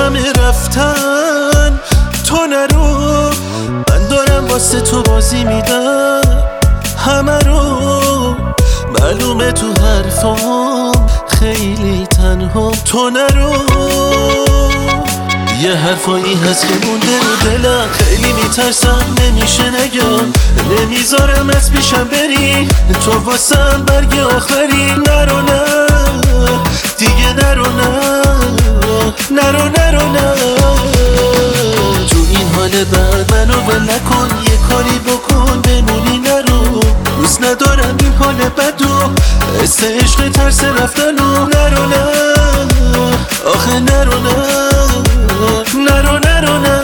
همه رفتن، تو نرو، من دارم واسه تو بازی میدم همه رو. معلومه تو حرفام خیلی تنها، تو نرو. یه حرفایی هست که مونده رو دلم، خیلی میترسم نمیشه نگم، نمیذارم از پیشم بری، تو واسم برگ آخری. نرو نه دیگه، نرو نه، نرو نرو نه. تو این حال بعد منو ول نکن، یه کاری بکن بمونی. نرو، دوست ندارم این حال بدو، حس عشق ترس رفتنو. نرو نه آخه، نرو نه، نرو نرو نه.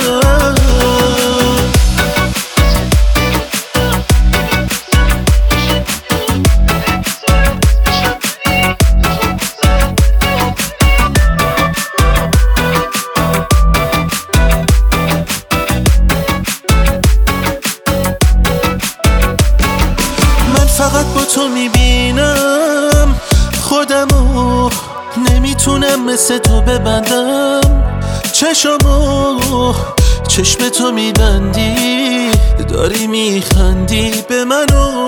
من فقط با تو میبینم خودمو، نمیتونم مثل تو ببندم چشمو. چشم تو میبندی داری میخندی به منو.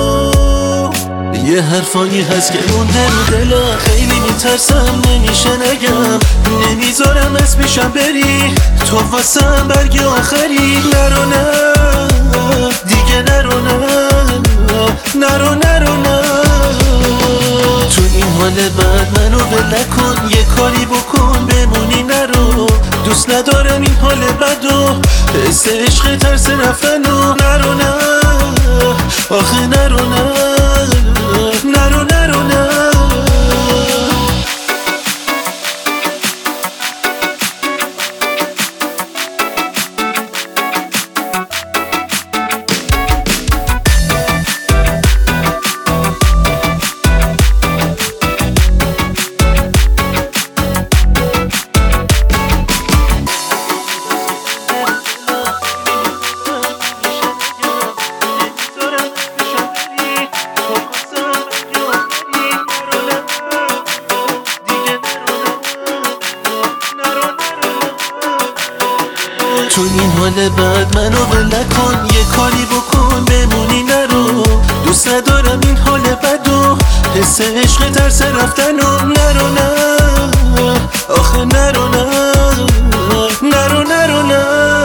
یه حرفایی هست که مونده رو دلم، خیلی میترسم نمیشه نگم، نمیذارم از پیشم بری، تو واسم برگ آخری. نرو نه دیگه، نرو نه، نرو نرو نه. تو این حال بعد منو ول نکن، یه کاری بکن بمونی. نرو، دوست ندارم این حال بدو، حس عشق ترس رفتنو. نرو نه آخه، نرو نه، نرو نرو نه. تو این حال بعد منو ول نکن، یه کاری بکن بمونی. نرو، دوست ندارم این حال بدو، حس عشق ترس رفتنو. نرو نه آخه، نرو نه، نرو نرو نه.